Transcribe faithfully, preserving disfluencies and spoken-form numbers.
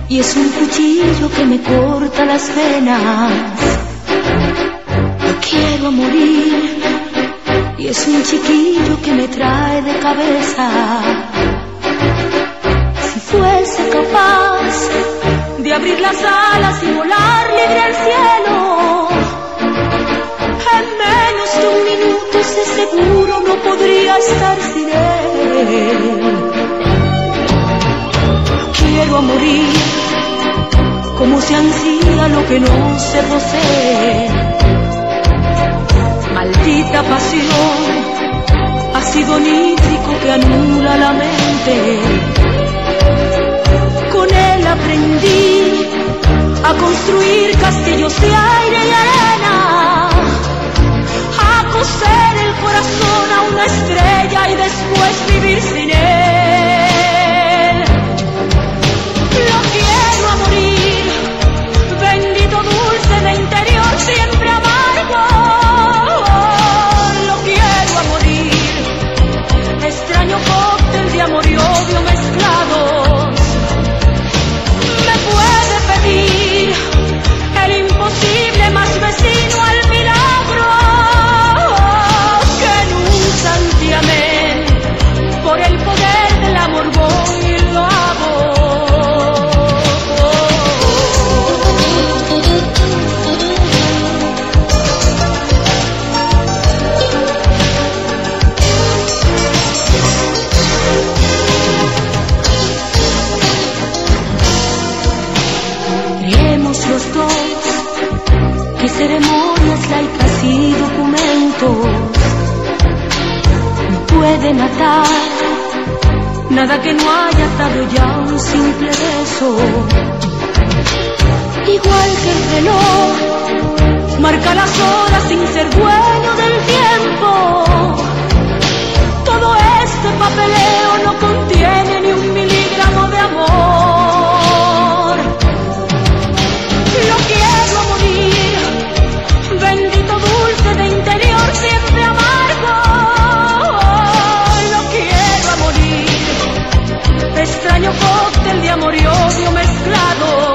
y es un cuchillo que me corta las venas. Lo quiero a morir y es un chiquillo que me trae de cabeza. Si fuese capaz de abrir las alas y volar libre al cielo, en menos de un minuto ese seguro no podría estar sin él. Quiero a morir como se ansía lo que no se posee. Maldita pasión, ácido nítrico que anula la mente. Con él aprendí a construir castillos de aire y arena, a coser el corazón a una estrella y después vivir sin él. Lo quiero a morir, bendito dulce de interior siempre amargo. Lo quiero a morir, extraño cóctel de amor y odio mezclados. Me puede pedir el imposible más vecino al milagro que en un santiamén por el poder del amor voy y lo hago. Creemos los dos que ceremonias laicas y documentos no pueden atar nada que no haya atado ya un simple beso. Igual que el reloj marca las horas sin ser dueño del tiempo, todo este papeleo no contiene ni un miligramo de amor. Lo quiero a morir, bendito dulce de interior siempre amargo. Lo quiero a morir, extraño cóctel de amor y odio mezclado.